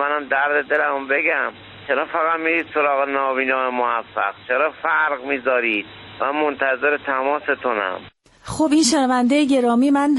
منم درد دلمو بگم. چرا فقط میرید سراغ نابینا موفق؟ چرا فرق میذارید؟ من منتظر تماستونم. خب این شنونده گرامی، من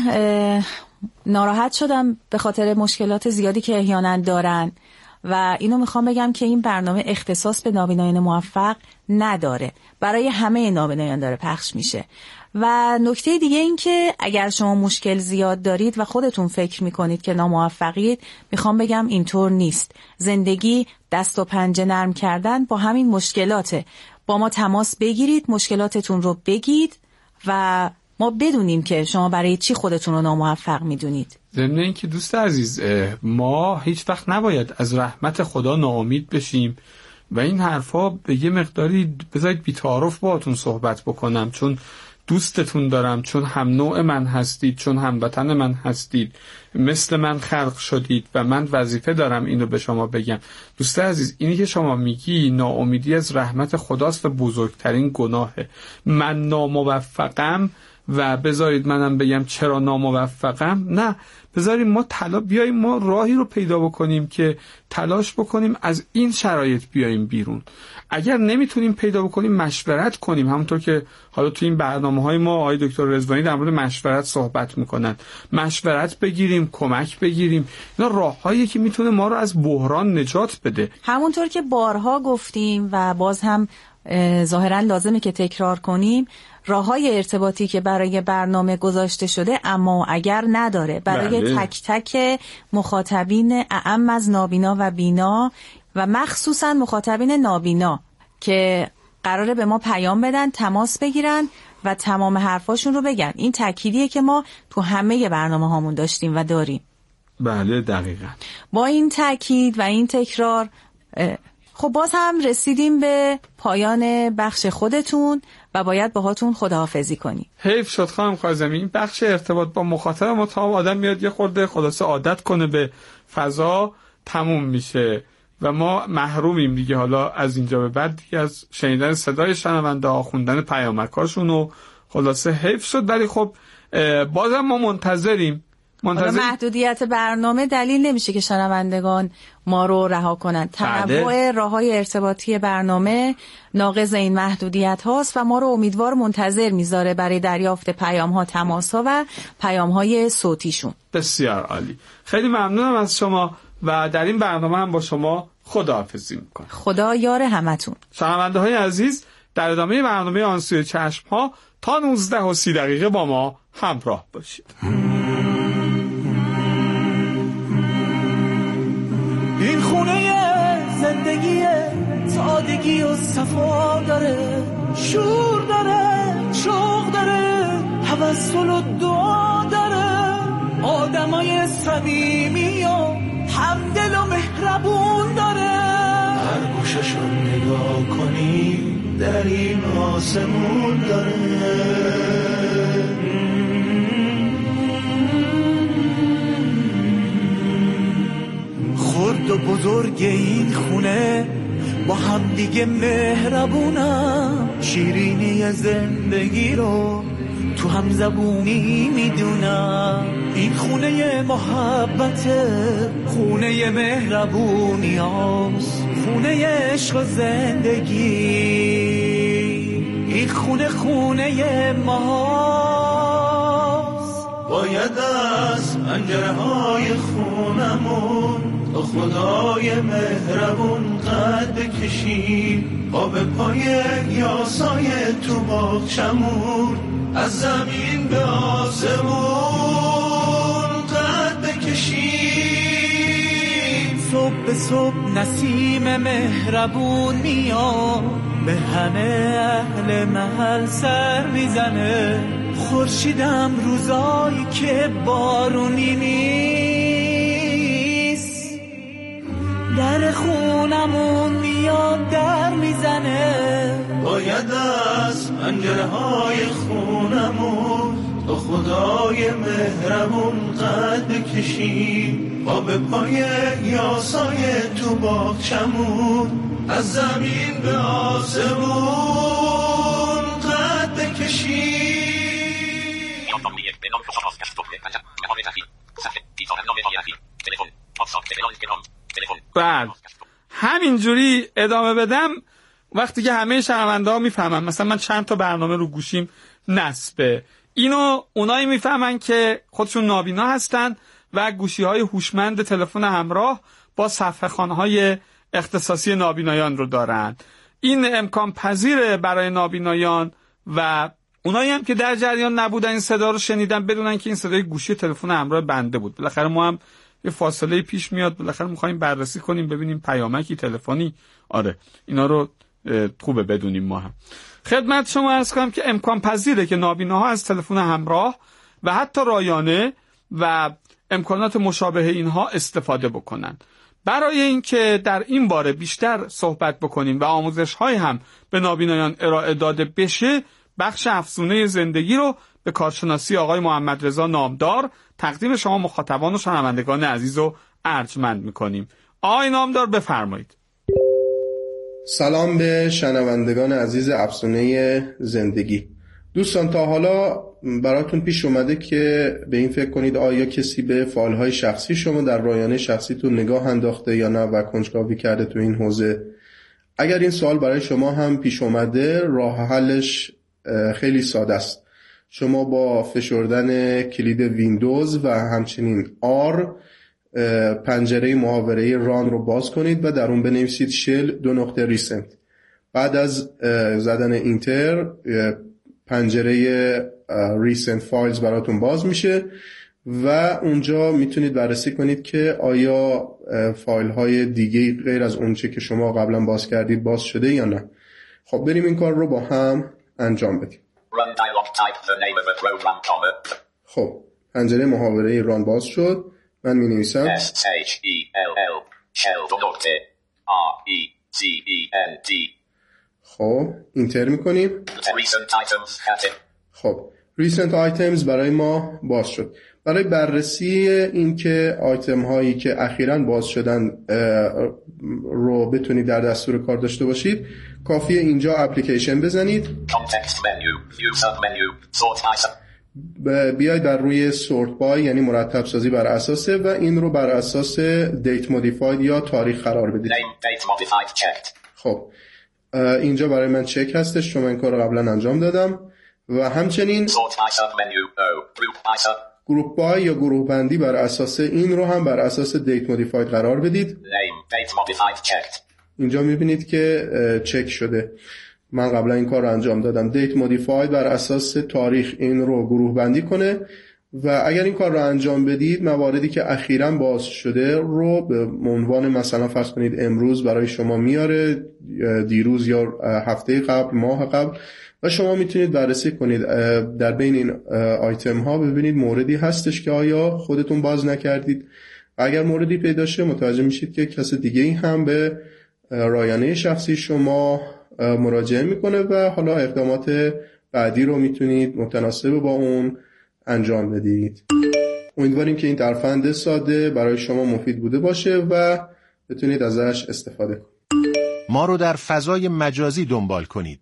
ناراحت شدم به خاطر مشکلات زیادی که احیانا دارن و اینو میخوام بگم که این برنامه اختصاص به نابینایان موفق نداره، برای همه نابینایان داره پخش میشه. و نکته دیگه این که اگر شما مشکل زیاد دارید و خودتون فکر میکنید که ناموفقید، میخوام بگم اینطور نیست. زندگی دست و پنجه نرم کردن با همین مشکلاته. با ما تماس بگیرید، مشکلاتتون رو بگید و ما بدونیم که شما برای چی خودتون رو ناموفق میدونید. ضمن این که دوست عزیز، ما هیچ وقت نباید از رحمت خدا ناامید بشیم و این حرفا به یه مقداری بذارید بی‌تعارف باهاتون صحبت بکنم، چون دوستتون دارم، چون هم نوع من هستید، چون هموطن من هستید، مثل من خلق شدید و من وظیفه دارم اینو به شما بگم. دوست عزیز، اینی که شما میگی ناامیدی از رحمت خداست و بزرگترین گناهه. من ناموفقم و بذارید منم بگم چرا ناموفقم. نه، بذارید ما بیاییم ما راهی رو پیدا بکنیم که تلاش بکنیم از این شرایط بیاییم بیرون. اگر نمیتونیم پیدا بکنیم مشورت کنیم، همونطور که حالا تو این برنامه‌های ما آقای دکتر رضوانی در مورد مشورت صحبت میکنن، مشورت بگیریم، کمک بگیریم. اینا راههایی که میتونه ما رو از بحران نجات بده. همونطور که بارها گفتیم و باز هم ظاهرا لازمه که تکرار کنیم، راه‌های ارتباطی که برای برنامه گذاشته شده اما اگر نداره، برای تک تک مخاطبین اعم از نابینا و بینا و مخصوصا مخاطبین نابینا که قراره به ما پیام بدن، تماس بگیرن و تمام حرفاشون رو بگن. این تأکیدیه که ما تو همه برنامه هامون داشتیم و داریم. بله دقیقاً. با این تأکید و این تکرار خب باز هم رسیدیم به پایان بخش خودتون و باید باهاتون خداحافظی کنیم. حیف شد خانم کاظمی، این بخش ارتباط با مخاطب ما تا آدم میاد یه خورده خلاصه عادت کنه به فضا، تموم میشه و ما محرومیم دیگه. حالا از اینجا به بعد دیگه از شنیدن صدای شنونده ها، خوندن پیامکاشون و خلاصه حیف شد. ولی خب بازم ما منتظریم. حالا محدودیت برنامه دلیل نمیشه که شنوندگان ما رو رها کنند. تنوع راه‌های ارتباطی برنامه ناقض این محدودیت هاست و ما رو امیدوار منتظر میذاره برای دریافت پیام ها، تماس ها و پیام های صوتیشون. بسیار عالی، خیلی ممنونم از شما و در این برنامه هم با شما خداحافظی میکنم. خدا یار همتون. شنونده های عزیز، در ادامه برنامه آن سوی چشم ها تا 19:30 با ما همراه باشید. این خونه زندگی سادگی و صفا داره، شور داره، شوق داره، توسل و دعا داره، آدمای صمیمی و همدل و مهربون داره. هر گوشش رو نگاه کنی در این آسمون داره. خرد و بزرگ این خونه با هم دیگه مهربونم، شیرینی زندگی رو تو هم زبونی میدونم. این خونه محبته، خونه مهربونی هاست، خونه عشق و زندگی. این خونه ماست. باید از پنجره‌های خونمون تو خدای مهربون قد بکشیم، آب پای یاسای تو باغچمون، از زمین به آسمون قد بکشیم. صبح به صبح نسیم مهربون میاد، به همه اهل محل سر میزنه. خورشیدم روزایی که بارونی نیست، در خونمون میاد در میزنه. باید از پنجره‌های خونمون تو خدای مهربون قد بکشیم، آب پای یاسای تو باغچمون، از زمین به آسمون قد بکشیم. بعد همینجوری ادامه بدم وقتی که همه شنونده‌ها میفهمن، مثلا من چند تا برنامه رو گوشیم نصبه، اینو اونایی میفهمن که خودشون نابینا هستن و گوشی‌های هوشمند تلفن همراه با صفحه‌خوان‌های اختصاصی نابینایان رو دارن. این امکان پذیره برای نابینایان و اونایی هم که در جریان نبودن این صدا رو شنیدن بدونن که این صدای گوشی تلفن همراه بنده بود. بالاخره ما هم یه فاصله پیش میاد، بالاخره می‌خوایم بررسی کنیم ببینیم پیامکی تلفنی. آره اینا رو خوبه بدونیم. ما هم خدمت شما عرض کنم که امکان پذیره که نابیناها از تلفن همراه و حتی رایانه و امکانات مشابه اینها استفاده بکنن. برای اینکه در این باره بیشتر صحبت بکنیم و آموزش‌های هم به نابینایان ارائه داده بشه، بخش افزونه زندگی رو به کارشناسی آقای محمد رضا نامدار تقدیم شما مخاطبان و شنوندگان عزیز و ارجمند می‌کنیم. آقای نامدار بفرمایید. سلام به شنوندگان عزیز افزونه زندگی. دوستان، تا حالا براتون پیش اومده که به این فکر کنید آیا کسی به فایل‌های شخصی شما در رایانه شخصیتون نگاه انداخته یا نه و کنجکاوی کرده تو این حوزه؟ اگر این سوال برای شما هم پیش اومده، راه حلش خیلی ساده است. شما با فشردن کلید ویندوز و همچنین R پنجره محاوره ران رو باز کنید و در اون بنویسید shell (recent). بعد از زدن اینتر پنجره recent files براتون باز میشه و اونجا میتونید بررسی کنید که آیا فایل های دیگه غیر از اونچه که شما قبلا باز کردید باز شده یا نه. خب بریم این کار رو با هم انجام بدیم. خب پنجره محاوره ران باز شد. من می نویسم خب اینتر می کنیم. خب recent items برای ما باز شد. برای بررسی این که آیتم هایی که اخیراً باز شدن رو بتونید در دستور کار داشته باشید، کافیه اینجا اپلیکیشن بزنید. بیاید بر روی سورت بای یعنی مرتب سازی بر اساسه و این رو بر اساس دیت مودیفاید یا تاریخ قرار بدید. خب اینجا برای من چک هستش چون من این کار رو قبلا انجام دادم و همچنین گروپ بای یا گروه بندی بر اساس این رو هم بر اساس دیت مودیفاید قرار بدید. اینجا میبینید که چک شده. من قبلا این کار رو انجام دادم. دیت مودیفاید بر اساس تاریخ این رو گروه بندی کنه و اگر این کار رو انجام بدید مواردی که اخیراً باز شده رو به عنوان مثلا فرض کنید امروز برای شما میاره، دیروز یا هفته قبل، ماه قبل، و شما میتونید بررسی کنید در بین این آیتم ها ببینید موردی هستش که آیا خودتون باز نکردید. اگر موردی پیدا شه متوجه میشید که کس دیگه هم به رایانه شخصی شما مراجعه میکنه و حالا اقدامات بعدی رو میتونید متناسب با اون انجام بدید. امیدواریم که این ترفند ساده برای شما مفید بوده باشه و بتونید ازش استفاده کنید. ما رو در فضای مجازی دنبال کنید.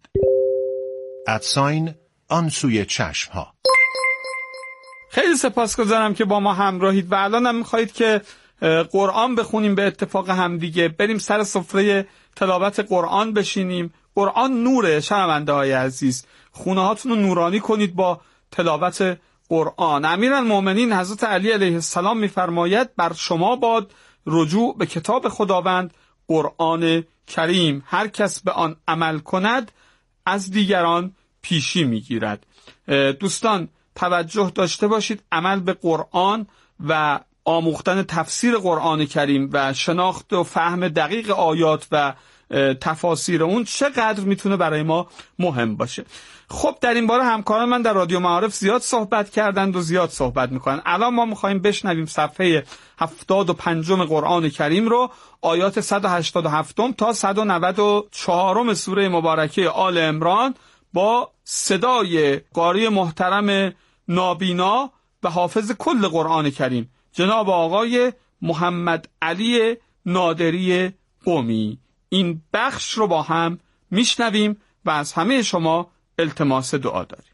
آن سوی چشم ها. خیلی سپاسگزارم که با ما همراهید و الان هم میخواهید که قرآن بخونیم به اتفاق همدیگه، بریم سر سفره تلاوت قرآن بشینیم. قرآن نوره شنونده های عزیز، خونه هاتون رو نورانی کنید با تلاوت قرآن. امیرالمومنین حضرت علی علیه السلام میفرماید بر شما باد رجوع به کتاب خداوند قرآن کریم، هر کس به آن عمل کند از دیگران پیشی میگیرد. دوستان توجه داشته باشید، عمل به قرآن و آموختن تفسیر قرآن کریم و شناخت و فهم دقیق آیات و تفاسیر اون چقدر میتونه برای ما مهم باشه. خب در این باره همکاران من در رادیو معارف زیاد صحبت کردند و زیاد صحبت میکنن. الان ما میخوایم بشنویم صفحه 75 قرآن کریم رو، آیات 187 تا 194 سوره مبارکه آل عمران با صدای قاری محترم نابینا و حافظ کل قرآن کریم جناب آقای محمد علی نادری قمی. این بخش رو با هم میشنویم و از همه شما التماس دعا داریم.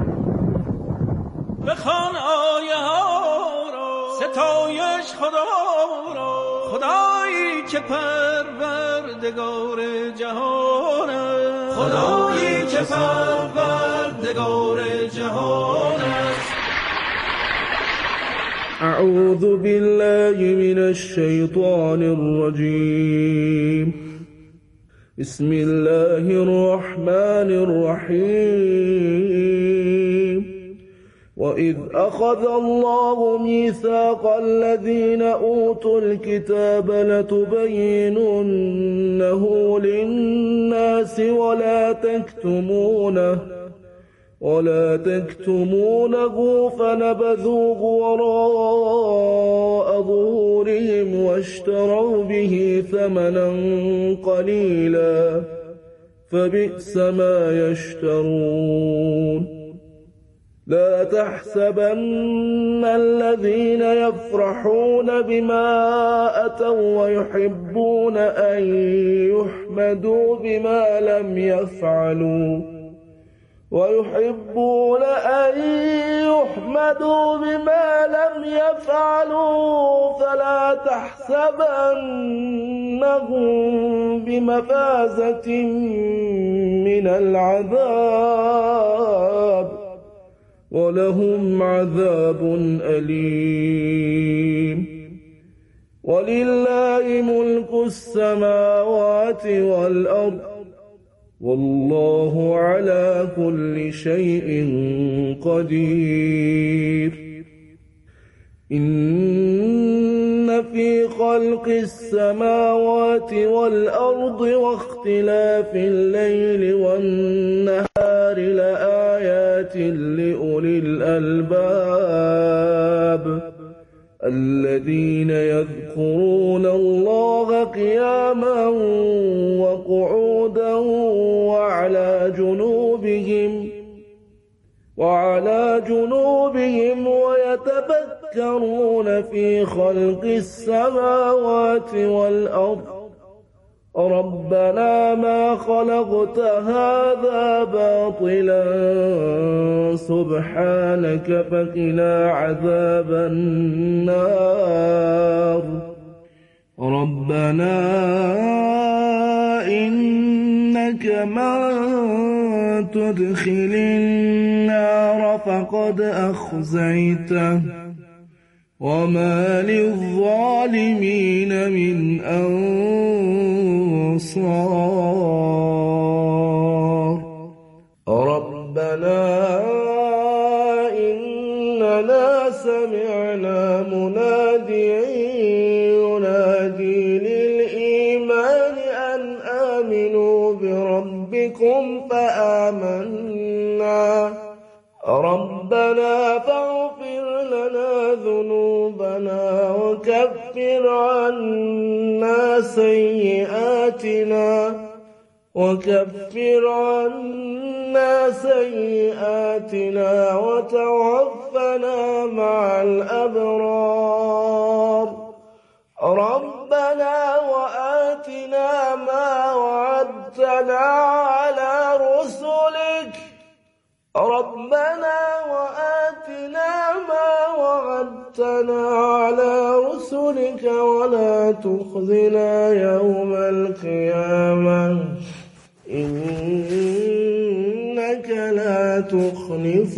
بخوان آیه ها را، ستایش خدا را، خدایی که پروردگار جهان است، خدایی که پروردگار جهان است. اعوذ بالله من الشیطان الرجیم. بسم الله الرحمن الرحیم. وَإِذْ أَخَذَ اللَّهُ مِيثَاقَ الَّذِينَ أُوتُوا الْكِتَابَ لَتُبَيِّنُنَّهُ لِلنَّاسِ وَلَا تَكْتُمُونَهُ فَنَبَذُوهُ وَرَاءَ ظُهُورِهِمْ وَاشْتَرَوْا بِهِ ثَمَنًا قَلِيلًا فَبِئْسَ مَا يَشْتَرُونَ. لا تحسبن الذين يفرحون بما أتوا ويحبون أن يحمدوا بما لم يفعلوا فلا تحسبنهم بمفازة من العذاب ولهم عذاب أليم. ولله ملك السماوات والأرض والله على كل شيء قدير. إن في خلق السماوات والأرض واختلاف الليل والنهار لآيات لأولي الألباب الذين يذكرون الله قياما وقعودا وعلى جنوبهم ويتفكرون في خلق السماوات والأرض ربنا ما خلقت هذا باطلا سبحانك فقنا عذاب النار. ربنا إنك من تدخل النار فقد أخزيته وما للظالمين من أنصار. ربنا إننا سمعنا مناديا ينادي للإيمان أن آمنوا بربكم فآمنا. ربنا فاغفر لنا ذنوبنا وكفر عنا سيئاتنا وتوفنا مع الأبرار. ربنا وآتنا ما وعدتنا على رسلك ولا تخزنا يوم القيامة إنك لا تخلف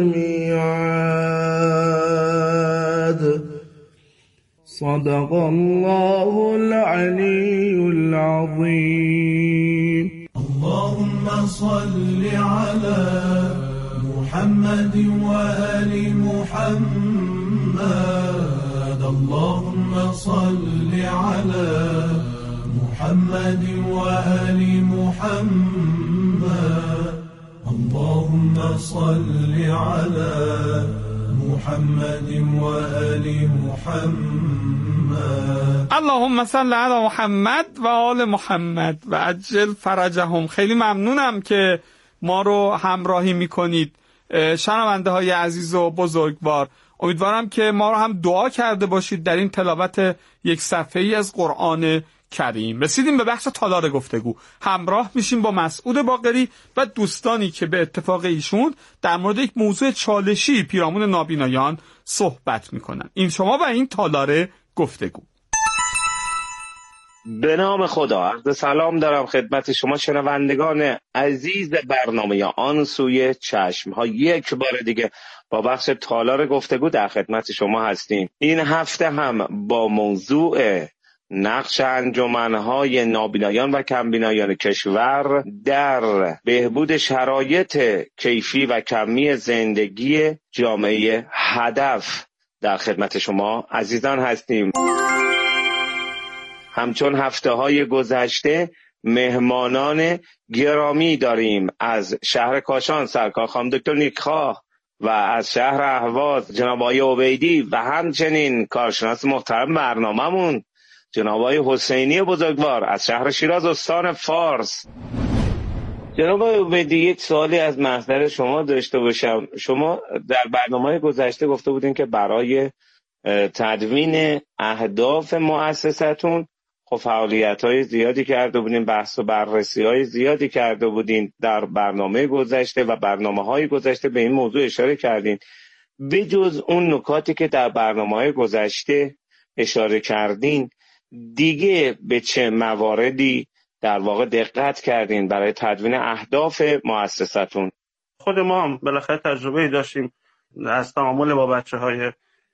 الميعاد. صدق الله العلي العظيم. اللهم صل على محمد وآل محمد. اللهم صل على محمد وآل محمد. اللهم صل على محمد وآل محمد. اللهم صل علی محمد و آل محمد و عجل فرجهم. خیلی ممنونم که ما رو همراهی میکنید شنونده های عزیز و بزرگوار. امیدوارم که ما رو هم دعا کرده باشید در این تلاوت یک صفحه‌ای از قرآن کریم. رسیدیم به بخش تالار گفتگو. همراه میشیم با مسعود باقری و دوستانی که به اتفاق ایشون در مورد یک موضوع چالشی پیرامون نابینایان صحبت میکنن. این شما و این تالار گفتگو. به نام خدا عرض سلام دارم خدمت شما شنوندگان عزیز برنامه آن سوی چشم ها. یک بار دیگه با بخش تالار گفتگو در خدمت شما هستیم. این هفته هم با موضوع نقش انجمن‌های نابینایان و کمبینایان کشور در بهبود شرایط کیفی و کمی زندگی جامعه هدف در خدمت شما عزیزان هستیم. همچون هفته‌های گذشته مهمانان گرامی داریم. از شهر کاشان سرکار خانم دکتر نیکخواه و از شهر اهواز جناب آقای عبیدی و همچنین کارشناس محترم برنامه‌مون جناب آقای حسینی بزرگوار از شهر شیراز استان فارس. جناب آقای عبیدی، یک سوالی از محضر شما داشته باشم. شما در برنامه‌های گذشته گفته بودین که برای تدوین اهداف مؤسساتون خب فعالیت‌های زیادی کرده بودین، بحث و بررسی‌های زیادی کرده بودین در برنامه گذشته و برنامه‌های گذشته به این موضوع اشاره کردین. بجز اون نکاتی که در برنامه‌های گذشته اشاره کردین، دیگه به چه مواردی در واقع دقت کردین برای تدوین اهداف مؤسساتون؟ خود ما هم بالاخره تجربه داشتیم از تعامل با بچه‌های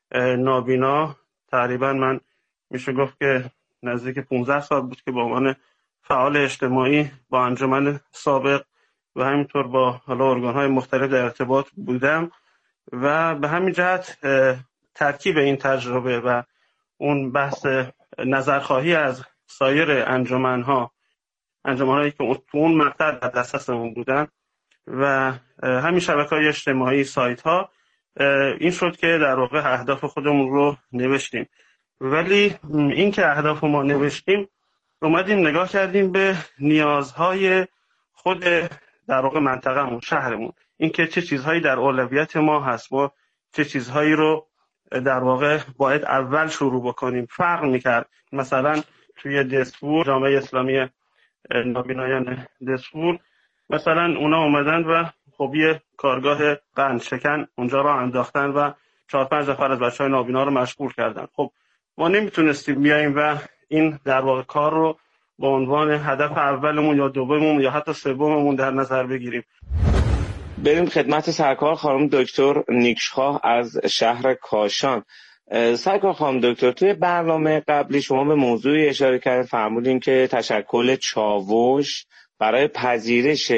نابینا. تقریبا من میشه گفت که نزدیک 15 سال بود که به عنوان فعال اجتماعی با انجمن سابق و همینطور با حالا ارگان‌های مختلف در ارتباط بودم و به همین جهت ترکیب این تجربه و اون بحث نظرخواهی از سایر انجمن‌هایی که تو اون مقطع در دسترسمون بودن و همین شبکه‌های اجتماعی، سایت‌ها، این شد که در واقع اهداف خودمون رو نوشتیم. ولی این که اهداف ما نوشتیم اومدیم نگاه کردیم به نیازهای خود در واقع منطقه‌مون، شهرمون، این که چه چیزهایی در اولویت ما هست، ما چه چیزهایی رو در واقع باید اول شروع بکنیم. فرق میکرد مثلا توی دسفور، جامعه اسلامی نابینایان دسفور، مثلا اونا اومدن و خب یه کارگاه قند شکن اونجا را انداختن و 4-5 نفر از بچه‌های نابینا رو مشغول کردن. خب ما نمیتونستیم بیاییم و این در واقع کار رو به عنوان هدف اولمون یا دوممون یا حتی سوممون در نظر بگیریم. بریم خدمت سرکار خانم دکتر نیکخواه از شهر کاشان. سرکار خانم دکتر، توی برنامه قبلی شما به موضوعی اشاره کردین، فرمودین که تشکل چاوش برای پذیرش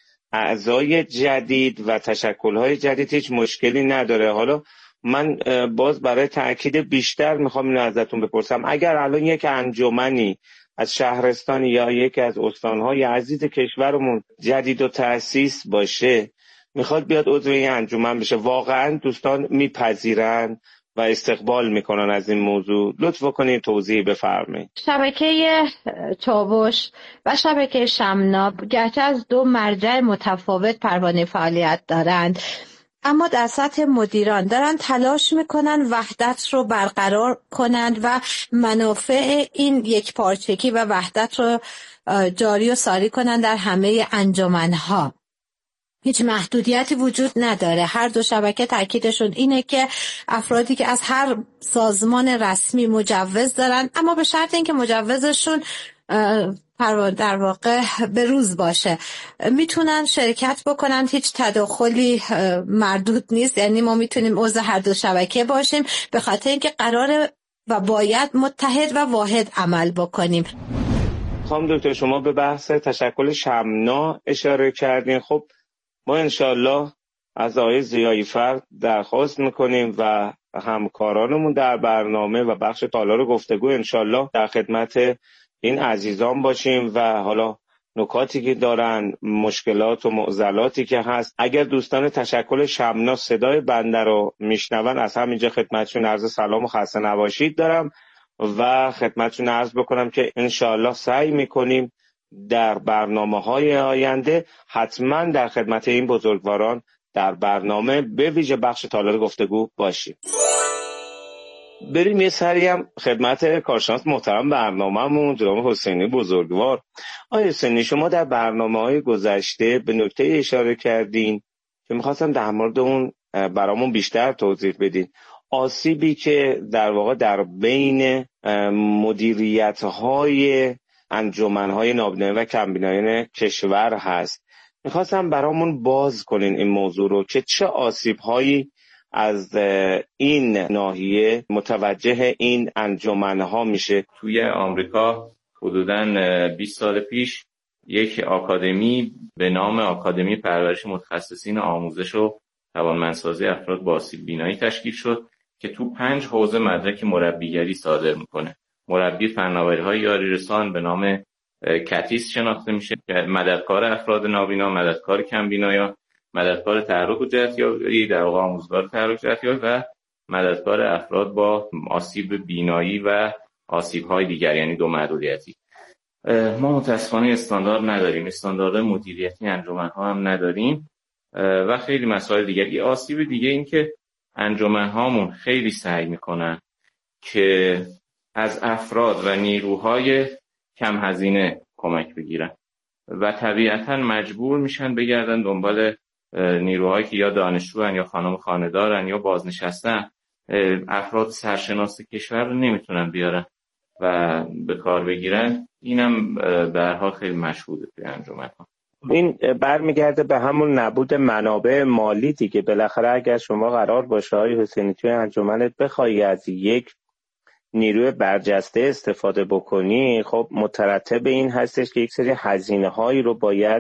اعضای جدید و تشکل‌های جدید هیچ مشکلی نداره. حالا من باز برای تأکید بیشتر میخوام اینو ازتون بپرسم، اگر الان یک انجمنی از شهرستان یا یکی از استان‌های عزیز کشورمون جدید و تأسیس باشه، میخواد بیاد عضو این انجمن بشه، واقعا دوستان میپذیرن و استقبال میکنن از این موضوع؟ لطف کنید توضیح بفرمایید. شبکه چاوش و شبکه شمنا گرچه از دو مرجع متفاوت پروانه فعالیت دارند، اما در سطح مدیران دارن تلاش میکنن وحدت رو برقرار کنند و منافع این یک پارچگی و وحدت رو جاری و ساری کنند در همه انجمنها. هیچ محدودیتی وجود نداره. هر دو شبکه تاکیدشون اینه که افرادی که از هر سازمان رسمی مجوز دارن، اما به شرط اینکه مجوزشون در واقع به روز باشه، میتونن شرکت بکنن. هیچ تداخلی مردود نیست، یعنی ما میتونیم عضو هر دو شبکه باشیم به خاطر اینکه قراره و باید متحد و واحد عمل بکنیم. خانم دکتر، شما به بحث تشکل شمنا اشاره کردین. خب ما انشالله از آقای ضیایی فرد درخواست میکنیم و همکارانمون در برنامه و بخش تالار گفتگو انشالله در خدمت این عزیزان باشیم و حالا نکاتی که دارن، مشکلات و معضلاتی که هست، اگر دوستان تشکل شمنا صدای بنده رو میشنون، از همینجا خدمتشون عرض سلام و خسته نباشید دارم و خدمتشون عرض بکنم که انشالله سعی میکنیم در برنامه‌های آینده حتما در خدمت این بزرگواران در برنامه به ویژه بخش تالار گفتگو باشیم. بریم یه سری هم خدمت کارشناس محترم برنامه‌مون جناب حسینی بزرگوار. آقای حسینی، شما در برنامه‌های گذشته به نکته اشاره کردین که می‌خواستم در مورد اون برامون بیشتر توضیح بدین. آسیبی که در واقع در بین مدیریت‌های انجمن‌های نابینایان و کمبینایان کشور هست. میخواستم برامون باز کنین این موضوع رو که چه آسیب‌هایی از این ناحیه متوجه این انجمن‌ها میشه. توی آمریکا حدوداً 20 سال پیش یک آکادمی به نام آکادمی پرورش متخصصین آموزش و توانمندسازی افراد با آسیب بینایی تشکیل شد که تو 5 حوزه مدرک مربیگری صادر میکنه. مربی فناوری‌های یاری رسان به نام کتیس شناخته میشه که مددکار افراد نابینا، مددکار کمبینایان، مددکار تحرک و جهتیابی، در واقع آموزگار تحرک جهتیابی و مددکار افراد با آسیب بینایی و آسیب‌های دیگر، یعنی 2 محدودیتی. ما متاسفانه استاندارد نداریم، استاندارد مدیریتی انجمن‌ها هم نداریم و خیلی مسائل دیگه. آسیب دیگه این که انجمن‌هامون خیلی سعی میکنن که از افراد و نیروهای کم هزینه کمک بگیرن و طبیعتاً مجبور میشن بگردن دنبال نیروهایی که یا دانشجوان یا خانم خانه‌دارن یا بازنشستن. افراد سرشناس کشور رو نمیتونن بیارن و به کار بگیرن. اینم در حال خیلی مشهوده توی انجمن‌ها. این برمیگرده به همون نبود منابع مالی دیگه. بالاخره اگر شما قرار باشه های حسینی توی انجمنت بخوای از یک نیروی برجسته استفاده بکنی، خب مترتب این هستش که یک سری هزینه هایی رو باید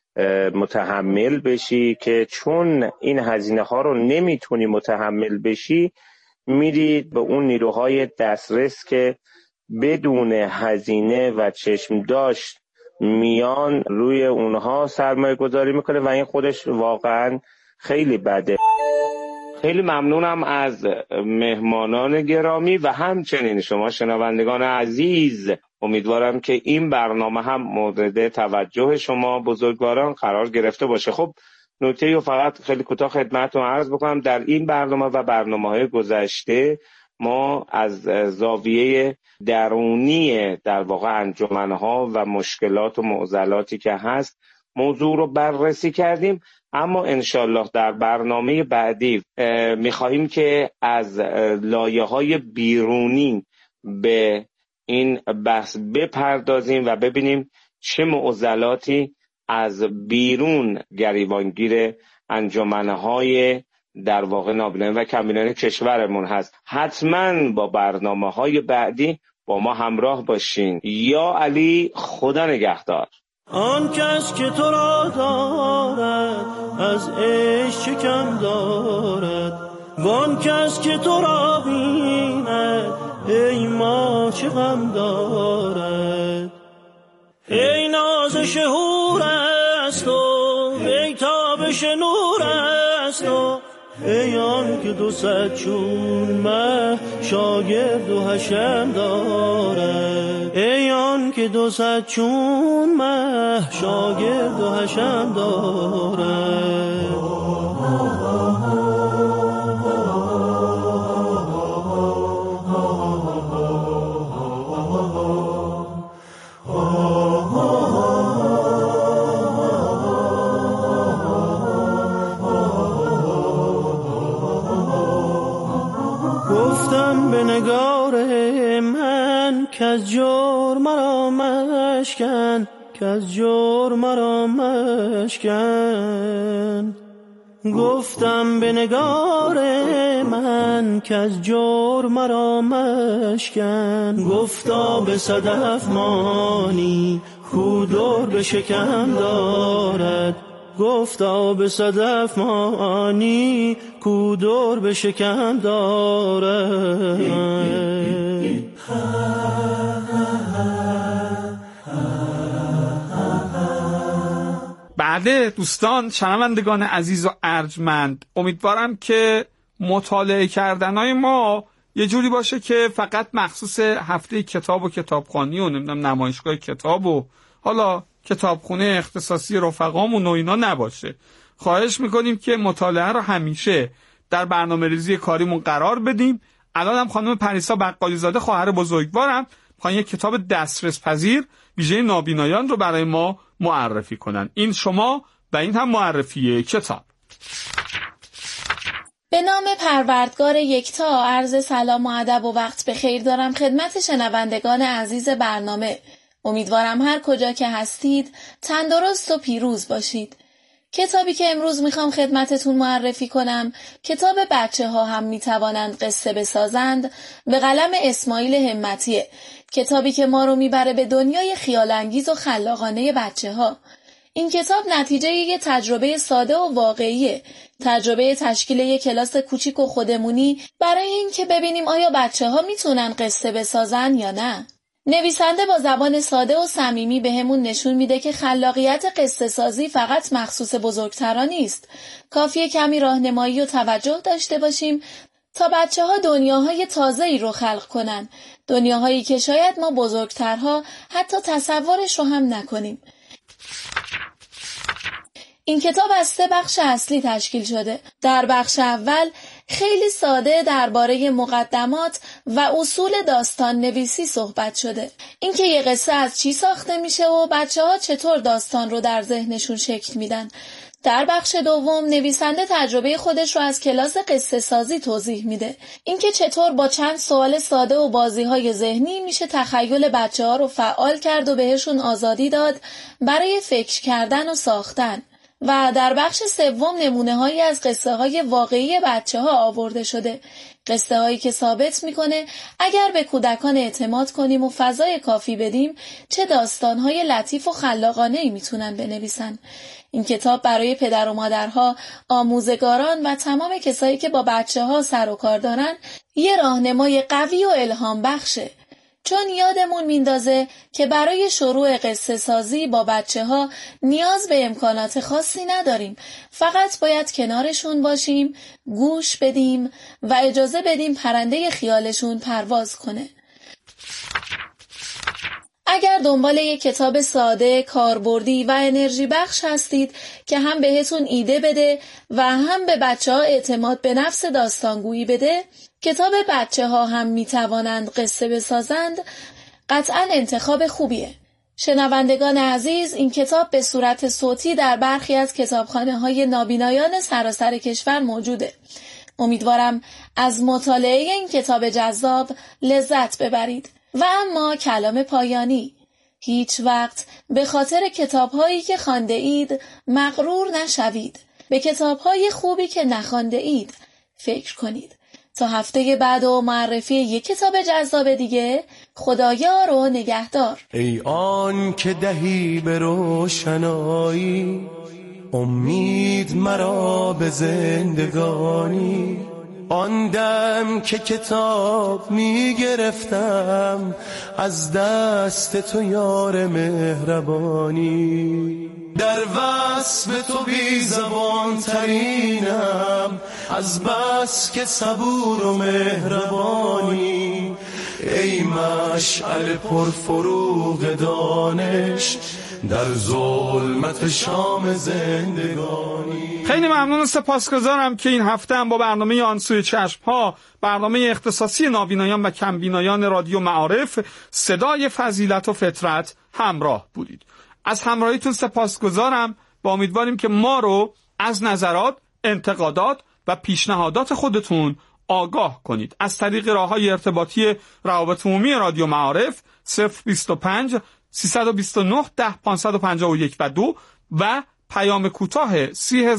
متحمل بشی که چون این هزینه ها رو نمیتونی متحمل بشی، میری به اون نیروهای دسترس که بدون هزینه و چشم داشت میان روی اونها سرمایه گذاری میکنه و این خودش واقعا خیلی بده. خیلی ممنونم از مهمانان گرامی و همچنین شما شنوندگان عزیز. امیدوارم که این برنامه هم مورد توجه شما بزرگواران قرار گرفته باشه. خب نکته رو فقط خیلی کوتاه خدمتتون عرض بکنم. در این برنامه و برنامه‌های گذشته ما از زاویه درونی در واقع انجمن‌ها و مشکلات و معضلاتی که هست موضوع رو بررسی کردیم، اما انشالله در برنامه بعدی می‌خواهیم که از لایه‌های بیرونی به این بحث بپردازیم و ببینیم چه معضلاتی از بیرون گریبانگیر انجمن‌های در واقع نابینایان و کمبینایان کشورمون هست. حتما با برنامه‌های بعدی با ما همراه باشین. یا علی، خدا نگهدار. آن کس که تو را دارد از عشق چه کم دارد، وان کس که تو را بیند ای ما چه غم دارد. ای نازش هور است و ای تابش نور است و ای آن که 200 چون مه شاگرد و حشم دارد. ای آن که 200 چون مه شاگرد و حشم دارد. گفتم به نگار من کز جور مرا مشکن، کز جور مرا مشکن. گفتم به نگار من کز جور مرا مشکن. گفتا به صدف مانی کو دور به شکم دارد. گفتا به صدف مانی کو دور به شکم دارد. بعد دوستان شنوندگان عزیز و ارجمند، امیدوارم که مطالعه کردنهای ما یه جوری باشه که فقط مخصوص هفته کتاب و کتابخوانی و نمیدونم نمایشگاه کتاب و حالا کتابخونه اختصاصی رفقامون و اینا نباشه. خواهش میکنیم که مطالعه رو همیشه در برنامه‌ریزی کاریمون قرار بدیم. الان هم خانم پریسا بقالی زاده خواهر بزرگوارم میخوان یک کتاب دسترس پذیر ویژه نابینایان رو برای ما معرفی کنن. این شما و این هم معرفی کتاب. به نام پروردگار یکتا عرض سلام و ادب و وقت بخیر دارم خدمت شنوندگان عزیز برنامه. امیدوارم هر کجا که هستید تندرست و پیروز باشید. کتابی که امروز میخوام خدمتتون معرفی کنم کتاب بچه ها هم میتوانند قصه بسازند به قلم اسماعیل همتیه. کتابی که ما رو میبره به دنیای خیالانگیز و خلاقانه بچه ها. این کتاب نتیجه یک تجربه ساده و واقعیه. تجربه تشکیل یک کلاس کوچیک و خودمونی برای این که ببینیم آیا بچه ها میتونن قصه بسازن یا نه. نویسنده با زبان ساده و صمیمی بهمون نشون میده که خلاقیت قصه سازی فقط مخصوص بزرگتران نیست. کافیه کمی راهنمایی و توجه داشته باشیم تا بچه ها دنیاهای تازه‌ای رو خلق کنن. دنیاهایی که شاید ما بزرگترها حتی تصورش رو هم نکنیم. این کتاب از 3 بخش اصلی تشکیل شده. در بخش اول خیلی ساده درباره مقدمات و اصول داستان نویسی صحبت شده. اینکه یه قصه از چی ساخته میشه و بچه‌ها چطور داستان رو در ذهنشون شکل میدن. در بخش دوم نویسنده تجربه خودش رو از کلاس قصه سازی توضیح میده. اینکه چطور با چند سوال ساده و بازی‌های ذهنی میشه تخیل بچه‌ها رو فعال کرد و بهشون آزادی داد برای فکر کردن و ساختن. و در بخش سوم نمونه‌هایی از قصه‌های واقعی بچه‌ها آورده شده. قصه‌هایی که ثابت می‌کنه اگر به کودکان اعتماد کنیم و فضای کافی بدیم چه داستان‌های لطیف و خلاقانه‌ای میتونن بنویسن. این کتاب برای پدر و مادرها، آموزگاران و تمام کسایی که با بچه‌ها سر و کار دارن یه راهنمای قوی و الهام بخشه. چون یادمون میندازه که برای شروع قصه سازی با بچه‌ها نیاز به امکانات خاصی نداریم. فقط باید کنارشون باشیم، گوش بدیم و اجازه بدیم پرنده خیالشون پرواز کنه. اگر دنبال یک کتاب ساده، کاربردی و انرژی بخش هستید که هم بهتون ایده بده و هم به بچه‌ها اعتماد به نفس داستانگویی بده، کتاب بچه ها هم می توانند قصه بسازند قطعاً انتخاب خوبیه. شنوندگان عزیز، این کتاب به صورت صوتی در برخی از کتابخانه‌های نابینایان سراسر کشور موجوده. امیدوارم از مطالعه این کتاب جذاب لذت ببرید. و اما کلام پایانی: هیچ وقت به خاطر کتاب‌هایی که خوانده اید مغرور نشوید. به کتاب‌های خوبی که نخوانده اید فکر کنید. تا هفته بعد و معرفی یک کتاب جذاب دیگه، خدایار و نگهدار. ای آن که دهی به روشنایی امید مرا به زندگانی، آن دم که کتاب می گرفتم از دست تو یار مهربانی، در وصف تو بی زبان ترینم از بس که صبور و مهربانی، ای مشعل پرفروغ دانش در ظلمت شام زندگانی. خیلی ممنون و سپاسگزارم که این هفته هم با برنامه آن سوی چشم‌ها، برنامه اختصاصی نابینایان و کمبینایان رادیو معارف صدای فضیلت و فطرت همراه بودید. از همراهیتون سپاسگزارم و امیدواریم که ما رو از نظرات، انتقادات و پیشنهادات خودتون آگاه کنید. از طریق راه‌های ارتباطی روابط عمومی رادیو معارف 025 329 10 551 و 2 و پیام کوتاه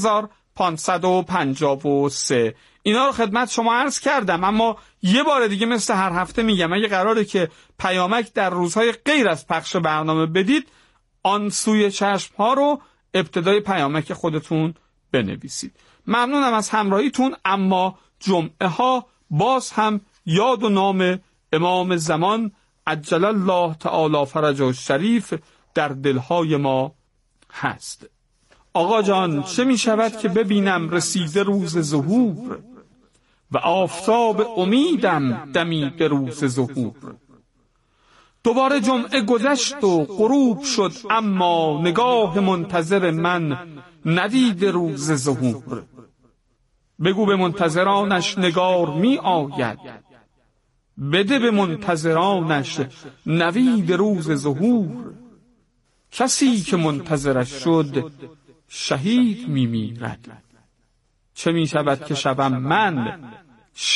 30553. اینا رو خدمت شما عرض کردم، اما یه بار دیگه مثل هر هفته میگم اگه قراره که پیامک در روزهای غیر از پخش برنامه بدید، آن سوی چشم ها رو ابتدای پیامک خودتون بنویسید. ممنونم از همراهیتون، اما جمعه ها باز هم یاد و نام امام زمان عجل الله تعالی فرجه الشریف در دلهای ما هست. آقا جان چه می شود که ببینم رسیده روز ظهور و آفتاب امیدم دمید روز ظهور. دوباره جمعه گذشت و غروب شد اما نگاه منتظر من ندید روز ظهور. بگو به منتظرانش نگار می آید، بده به منتظرانش نوید روز ظهور. کسی که منتظرش شد شهید می میرد، چه می شود که شوم من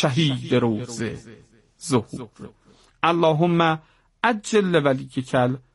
شهید روز ظهور. اللهم عجل ولیک کل